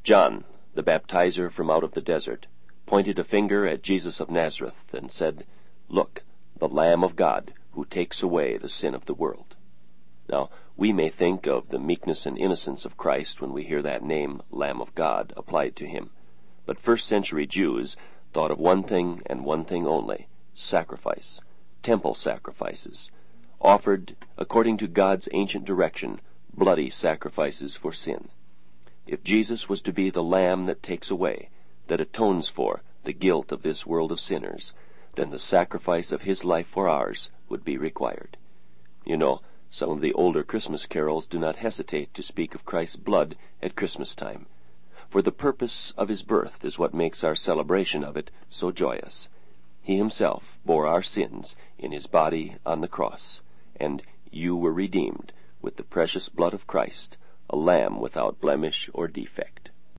John, the baptizer from out of the desert, pointed a finger at Jesus of Nazareth and said, "Look, the Lamb of God, who takes away the sin of the world." Now, we may think of the meekness and innocence of Christ when we hear that name, Lamb of God, applied to him. But first-century Jews thought of one thing and one thing only: sacrifice, temple sacrifices, offered according to God's ancient direction, bloody sacrifices for sin. If Jesus was to be the Lamb that takes away, that atones for, the guilt of this world of sinners, then the sacrifice of his life for ours would be required. You know, some of the older Christmas carols do not hesitate to speak of Christ's blood at Christmas time, for the purpose of his birth is what makes our celebration of it so joyous. He himself bore our sins in his body on the cross, and you were redeemed with the precious blood of Christ, a lamb without blemish or defect.